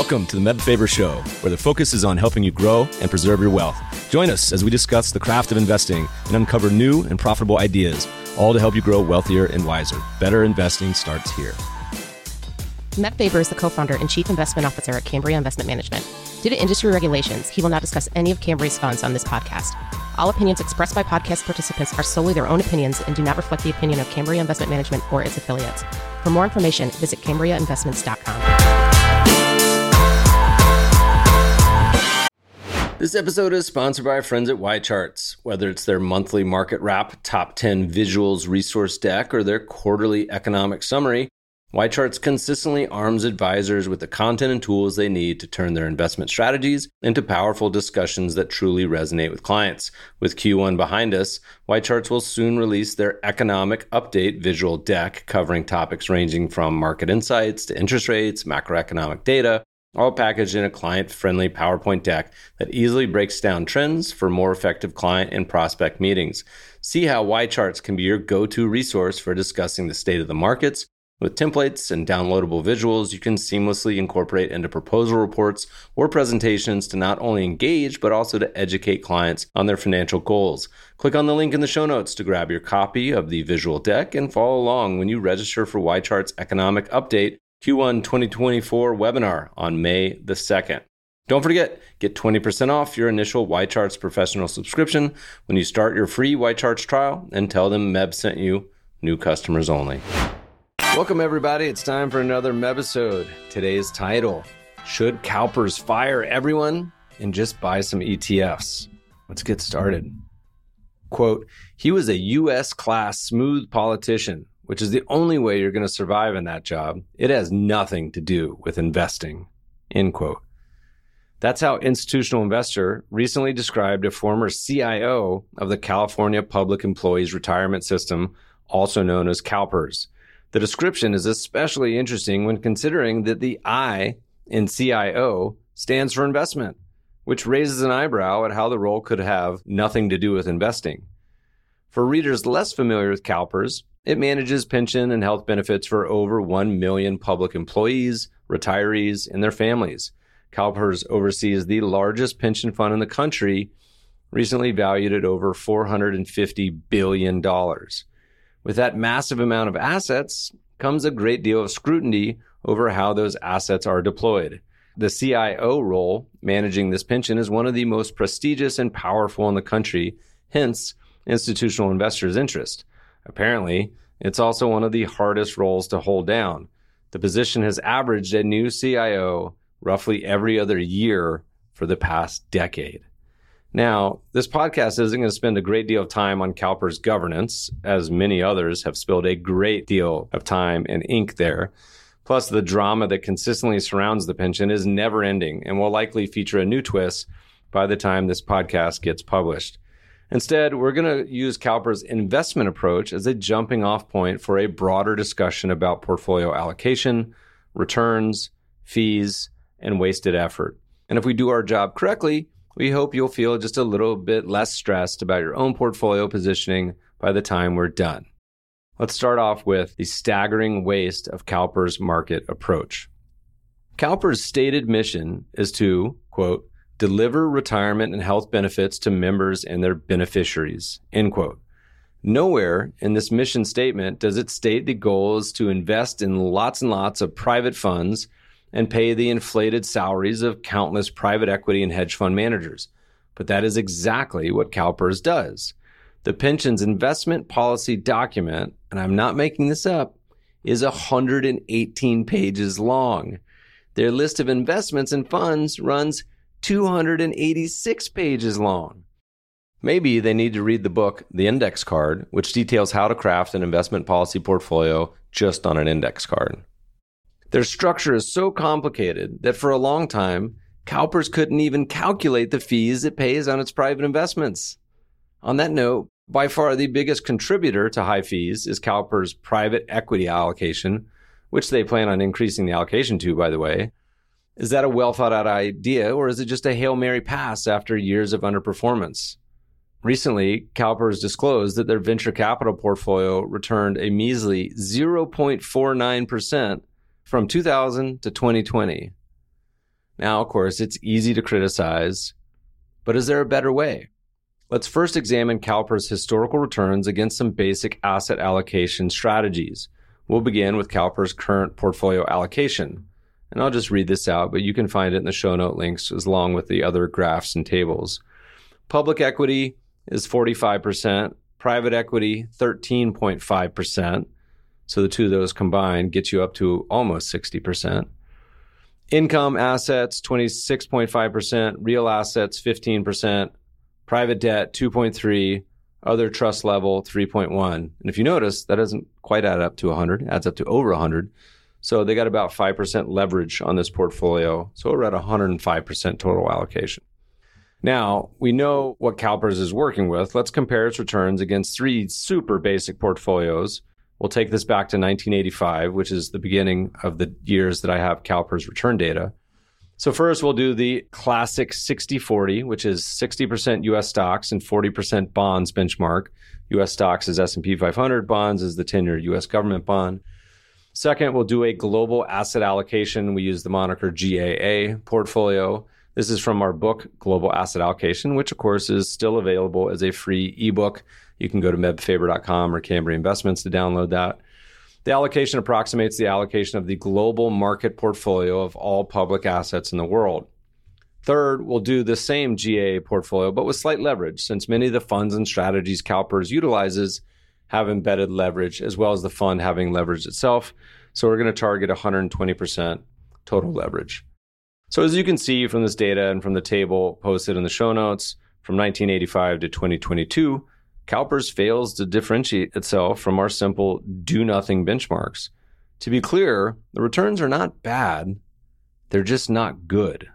Welcome to the Meb Faber Show, where the focus is on helping you grow and preserve your wealth. Join us as we discuss the craft of investing and uncover new and profitable ideas, all to help you grow wealthier and wiser. Better investing starts here. Meb Faber is the co-founder and chief investment officer at Cambria Investment Management. Due to industry regulations, he will not discuss any of Cambria's funds on this podcast. All opinions expressed by podcast participants are solely their own opinions and do not reflect the opinion of Cambria Investment Management or its affiliates. For more information, visit CambriaInvestments.com. This episode is sponsored by our friends at YCharts. Whether it's their monthly market wrap, top 10 visuals resource deck, or their quarterly economic summary, YCharts consistently arms advisors with the content and tools they need to turn their investment strategies into powerful discussions that truly resonate with clients. With Q1 behind us, YCharts will soon release their economic update visual deck covering topics ranging from market insights to interest rates, macroeconomic data, all packaged in a client-friendly PowerPoint deck that easily breaks down trends for more effective client and prospect meetings. See how YCharts can be your go-to resource for discussing the state of the markets. With templates and downloadable visuals, you can seamlessly incorporate into proposal reports or presentations to not only engage, but also to educate clients on their financial goals. Click on the link in the show notes to grab your copy of the visual deck and follow along when you register for YCharts Economic Update Q1 2024 webinar on May the 2nd. Don't forget, get 20% off your initial YCharts professional subscription when you start your free YCharts trial and tell them Meb sent you, new customers only. Welcome everybody, it's time for another Mebisode. Today's title, Should CalPERS Fire Everyone and Just Buy Some ETFs? Let's get started. Quote, he was a U.S. class smooth politician, which is the only way you're going to survive in that job. It has nothing to do with investing, end quote. That's how Institutional Investor recently described a former CIO of the California Public Employees Retirement System, also known as CalPERS. The description is especially interesting when considering that the I in CIO stands for investment, which raises an eyebrow at how the role could have nothing to do with investing. For readers less familiar with CalPERS, it manages pension and health benefits for over 1 million public employees, retirees, and their families. CalPERS oversees the largest pension fund in the country, recently valued at over $450 billion. With that massive amount of assets comes a great deal of scrutiny over how those assets are deployed. The CIO role, managing this pension, is one of the most prestigious and powerful in the country, hence institutional investors' interest. Apparently, it's also one of the hardest roles to hold down. The position has averaged a new CIO roughly every other year for the past decade. Now, this podcast isn't going to spend a great deal of time on CalPERS governance, as many others have spilled a great deal of time and ink there. Plus, the drama that consistently surrounds the pension is never ending and will likely feature a new twist by the time this podcast gets published. Instead, we're going to use CalPERS' investment approach as a jumping off point for a broader discussion about portfolio allocation, returns, fees, and wasted effort. And if we do our job correctly, we hope you'll feel just a little bit less stressed about your own portfolio positioning by the time we're done. Let's start off with the staggering waste of CalPERS' market approach. CalPERS' stated mission is to, quote, deliver retirement and health benefits to members and their beneficiaries, end quote. Nowhere in this mission statement does it state the goal is to invest in lots and lots of private funds and pay the inflated salaries of countless private equity and hedge fund managers. But that is exactly what CalPERS does. The pension's investment policy document, and I'm not making this up, is 118 pages long. Their list of investments and funds runs 286 pages long. Maybe they need to read the book, The Index Card, which details how to craft an investment policy portfolio just on an index card. Their structure is so complicated that for a long time, CalPERS couldn't even calculate the fees it pays on its private investments. On that note, by far the biggest contributor to high fees is CalPERS' private equity allocation, which they plan on increasing the allocation to, by the way. Is that a well-thought-out idea, or is it just a Hail Mary pass after years of underperformance? Recently, CalPERS disclosed that their venture capital portfolio returned a measly 0.49% from 2000 to 2020. Now, of course, it's easy to criticize, but is there a better way? Let's first examine CalPERS' historical returns against some basic asset allocation strategies. We'll begin with CalPERS' current portfolio allocation. And I'll just read this out, but you can find it in the show note links along with the other graphs and tables. Public equity is 45%, private equity 13.5%. So the two of those combined get you up to almost 60%. Income assets 26.5%, real assets 15%, private debt 2.3%, other trust level 3.1%. And if you notice, that doesn't quite add up to 100, it adds up to over 100. So they got about 5% leverage on this portfolio. So we're at 105% total allocation. Now, we know what CalPERS is working with. Let's compare its returns against three super basic portfolios. We'll take this back to 1985, which is the beginning of the years that I have CalPERS return data. So first, we'll do the classic 60-40, which is 60% U.S. stocks and 40% bonds benchmark. U.S. stocks is S&P 500, bonds is the 10-year U.S. government bond. Second, we'll do a global asset allocation. We use the moniker GAA portfolio. This is from our book, Global Asset Allocation, which of course is still available as a free ebook. You can go to mebfaber.com or Cambria Investments to download that. The allocation approximates the allocation of the global market portfolio of all public assets in the world. Third, we'll do the same GAA portfolio, but with slight leverage, since many of the funds and strategies CalPERS utilizes have embedded leverage, as well as the fund having leverage itself. So we're going to target 120% total leverage. So as you can see from this data and from the table posted in the show notes, from 1985 to 2022, CalPERS fails to differentiate itself from our simple do-nothing benchmarks. To be clear, the returns are not bad, they're just not good.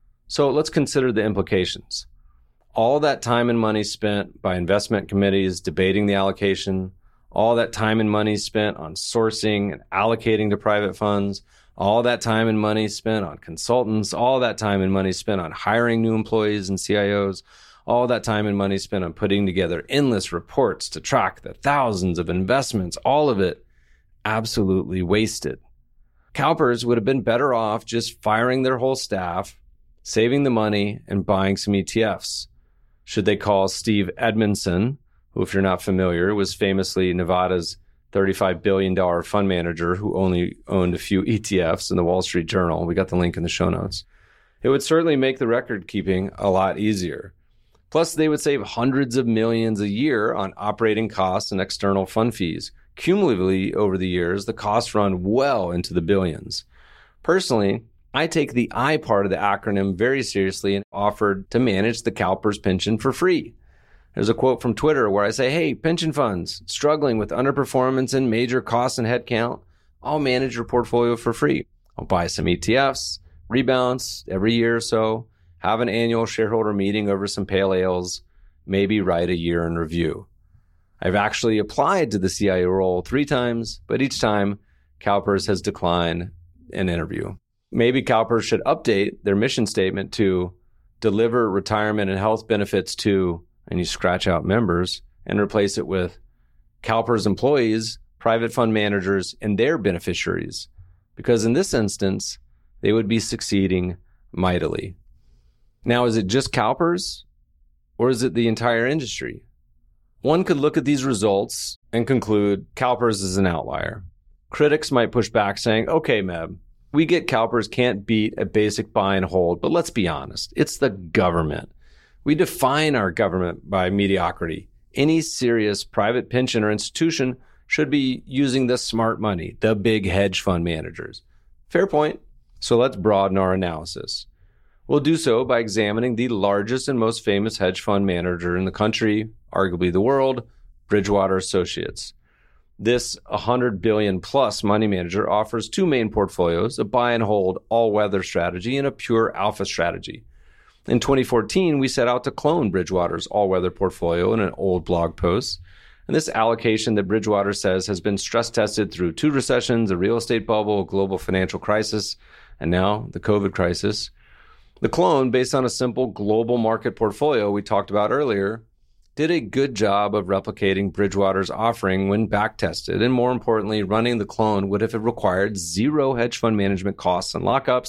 So let's consider the implications. All that time and money spent by investment committees debating the allocation, all that time and money spent on sourcing and allocating to private funds, all that time and money spent on consultants, all that time and money spent on hiring new employees and CIOs, all that time and money spent on putting together endless reports to track the thousands of investments, all of it absolutely wasted. CalPERS would have been better off just firing their whole staff, saving the money, and buying some ETFs. Should they call Steve Edmondson, who, if you're not familiar, was famously Nevada's $35 billion fund manager who only owned a few ETFs in the Wall Street Journal. We got the link in the show notes. It would certainly make the record keeping a lot easier. Plus, they would save hundreds of millions a year on operating costs and external fund fees. Cumulatively over the years, the costs run well into the billions. Personally, I take the I part of the acronym very seriously and offered to manage the CalPERS pension for free. There's a quote from Twitter where I say, hey, pension funds struggling with underperformance and major costs and headcount, I'll manage your portfolio for free. I'll buy some ETFs, rebalance every year or so, have an annual shareholder meeting over some pale ales, maybe write a year in review. I've actually applied to the CIO role 3 times, but each time CalPERS has declined an interview. Maybe CalPERS should update their mission statement to deliver retirement and health benefits to, and you scratch out members, and replace it with CalPERS employees, private fund managers, and their beneficiaries. Because in this instance, they would be succeeding mightily. Now, is it just CalPERS, or is it the entire industry? One could look at these results and conclude CalPERS is an outlier. Critics might push back saying, okay, Meb, we get CalPERS can't beat a basic buy and hold, but let's be honest, it's the government. We define our government by mediocrity. Any serious private pension or institution should be using the smart money, the big hedge fund managers. Fair point. So let's broaden our analysis. We'll do so by examining the largest and most famous hedge fund manager in the country, arguably the world, Bridgewater Associates. This $100 billion plus money manager offers 2 main portfolios, a buy and hold all-weather strategy and a pure alpha strategy. In 2014, we set out to clone Bridgewater's all-weather portfolio in an old blog post. And this allocation that Bridgewater says has been stress tested through 2 recessions, a real estate bubble, a global financial crisis, and now the COVID crisis. The clone, based on a simple global market portfolio we talked about earlier, did a good job of replicating Bridgewater's offering when back-tested. And more importantly, running the clone would have required 0 hedge fund management costs and lockups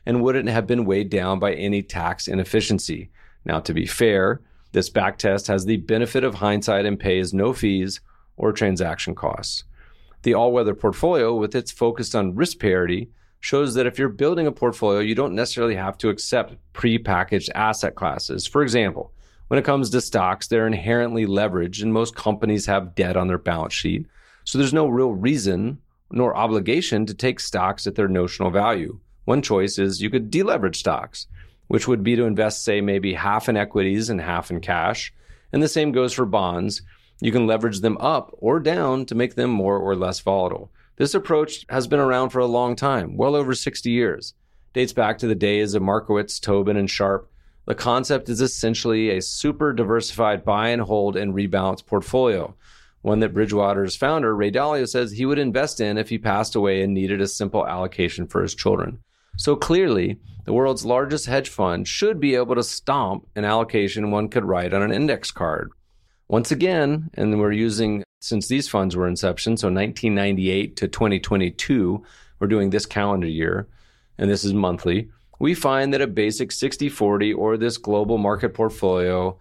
and wouldn't have been weighed down by any tax inefficiency. Now, to be fair, this backtest has the benefit of hindsight and pays no fees or transaction costs. The all-weather portfolio, with its focus on risk parity, shows that if you're building a portfolio, you don't necessarily have to accept pre-packaged asset classes. For example, when it comes to stocks, they're inherently leveraged and most companies have debt on their balance sheet. So there's no real reason nor obligation to take stocks at their notional value. One choice is you could deleverage stocks, which would be to invest, say, maybe half in equities and half in cash. And the same goes for bonds. You can leverage them up or down to make them more or less volatile. This approach has been around for a long time, well over 60 years. Dates back to the days of Markowitz, Tobin, and Sharpe. The concept is essentially a super diversified buy and hold and rebalance portfolio, one that Bridgewater's founder, Ray Dalio, says he would invest in if he passed away and needed a simple allocation for his children. So clearly, the world's largest hedge fund should be able to stomp an allocation one could write on an index card. Once again, and we're using, since these funds were inception, so 1998 to 2022, we're doing this calendar year, and this is monthly, we find that a basic 60-40 or this global market portfolio,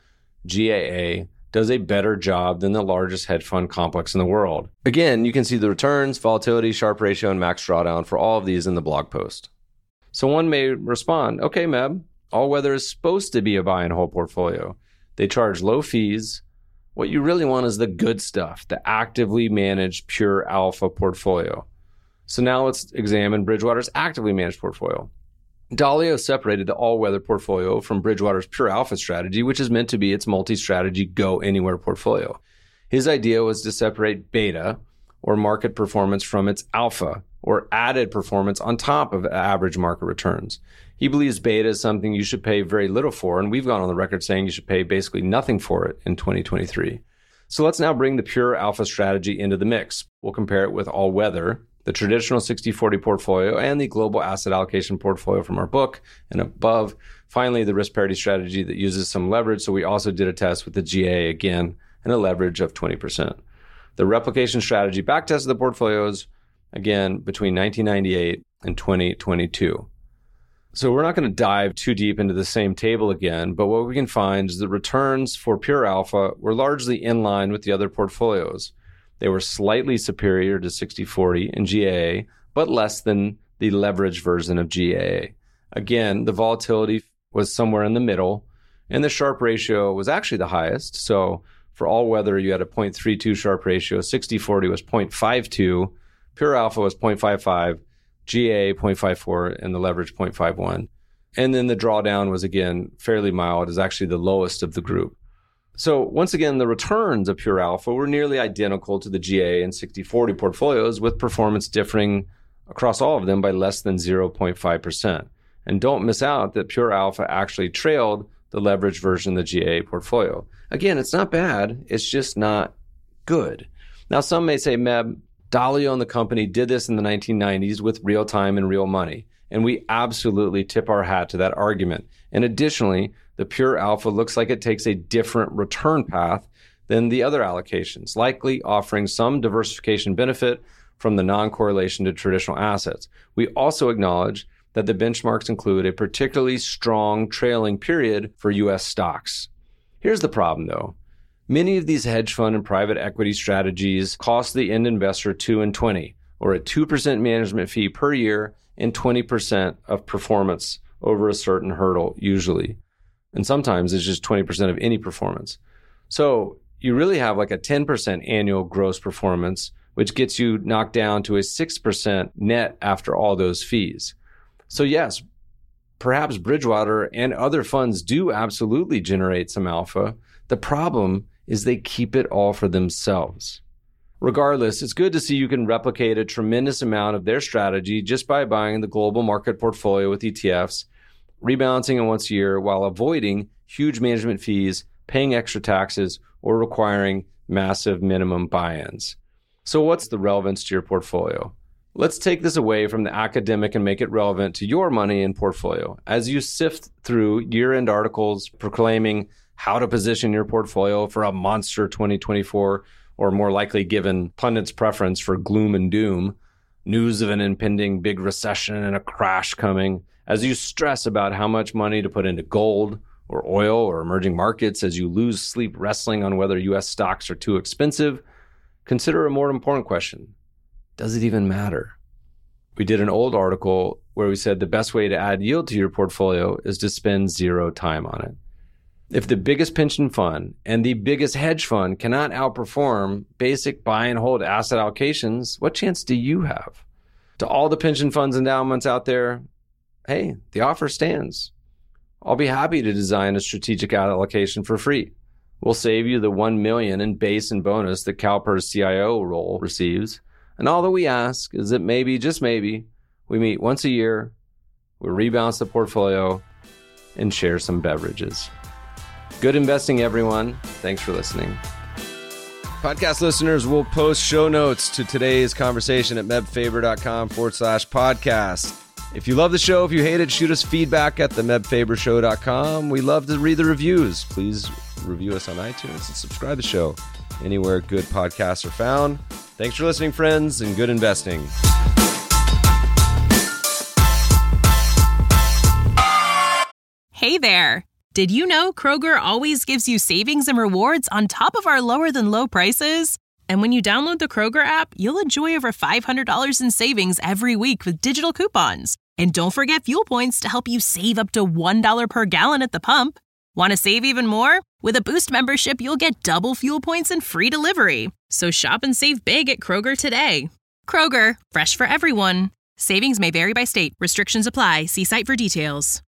GAA, does a better job than the largest hedge fund complex in the world. Again, you can see the returns, volatility, Sharpe ratio, and max drawdown for all of these in the blog post. So one may respond, okay, Meb, all-weather is supposed to be a buy and hold portfolio. They charge low fees. What you really want is the good stuff, the actively managed pure alpha portfolio. So now let's examine Bridgewater's actively managed portfolio. Dalio separated the all-weather portfolio from Bridgewater's pure alpha strategy, which is meant to be its multi-strategy go-anywhere portfolio. His idea was to separate beta, or market performance, from its alpha, or added performance on top of average market returns. He believes beta is something you should pay very little for, and we've gone on the record saying you should pay basically nothing for it in 2023. So let's now bring the pure alpha strategy into the mix. We'll compare it with all-weather, the traditional 60-40 portfolio, and the global asset allocation portfolio from our book, and above, finally, the risk parity strategy that uses some leverage. So we also did a test with the GA again, and a leverage of 20%. The replication strategy backtested the portfolios, again, between 1998 and 2022. So we're not going to dive too deep into the same table again, but what we can find is the returns for pure alpha were largely in line with the other portfolios. They were slightly superior to 60-40 and GAA, but less than the leveraged version of GAA. Again, the volatility was somewhere in the middle, and the Sharpe ratio was actually the highest. So for all-weather, you had a 0.32 Sharpe ratio, 60-40 was 0.52, pure alpha was 0.55, GAA 0.54, and the leverage 0.51. And then the drawdown was, again, fairly mild. It is actually the lowest of the group. So once again, the returns of pure alpha were nearly identical to the GA and 60-40 portfolios, with performance differing across all of them by less than 0.5%. And don't miss out that pure alpha actually trailed the leveraged version of the GA portfolio. Again, it's not bad. It's just not good. Now, some may say, Meb, Dalio and the company did this in the 1990s with real time and real money. And we absolutely tip our hat to that argument. And additionally, the pure alpha looks like it takes a different return path than the other allocations, likely offering some diversification benefit from the non-correlation to traditional assets. We also acknowledge that the benchmarks include a particularly strong trailing period for U.S. stocks. Here's the problem, though. Many of these hedge fund and private equity strategies cost the end investor 2 and 20, or a 2% management fee per year and 20% of performance over a certain hurdle, usually. And sometimes it's just 20% of any performance. So you really have like a 10% annual gross performance, which gets you knocked down to a 6% net after all those fees. So yes, perhaps Bridgewater and other funds do absolutely generate some alpha. The problem is they keep it all for themselves. Regardless, it's good to see you can replicate a tremendous amount of their strategy just by buying the global market portfolio with ETFs, rebalancing it once a year while avoiding huge management fees, paying extra taxes, or requiring massive minimum buy-ins. So what's the relevance to your portfolio? Let's take this away from the academic and make it relevant to your money and portfolio. As you sift through year-end articles proclaiming how to position your portfolio for a monster 2024, or more likely given pundits' preference for gloom and doom, news of an impending big recession and a crash coming, as you stress about how much money to put into gold or oil or emerging markets, as you lose sleep wrestling on whether U.S. stocks are too expensive, consider a more important question. Does it even matter? We did an old article where we said the best way to add yield to your portfolio is to spend zero time on it. If the biggest pension fund and the biggest hedge fund cannot outperform basic buy and hold asset allocations, what chance do you have? To all the pension funds endowments out there, hey, the offer stands. I'll be happy to design a strategic allocation for free. We'll save you the $1 million in base and bonus that CalPERS CIO role receives. And all that we ask is that maybe, just maybe, we meet once a year, we rebalance the portfolio, and share some beverages. Good investing, everyone. Thanks for listening. Podcast listeners will post show notes to today's conversation at mebfaber.com/podcast. If you love the show, if you hate it, shoot us feedback at themebfabershow.com. We love to read the reviews. Please review us on iTunes and subscribe to the show anywhere good podcasts are found. Thanks for listening, friends, and good investing. Hey there. Did you know Kroger always gives you savings and rewards on top of our lower than low prices? And when you download the Kroger app, you'll enjoy over $500 in savings every week with digital coupons. And don't forget fuel points to help you save up to $1 per gallon at the pump. Want to save even more? With a Boost membership, you'll get double fuel points and free delivery. So shop and save big at Kroger today. Kroger, fresh for everyone. Savings may vary by state. Restrictions apply. See site for details.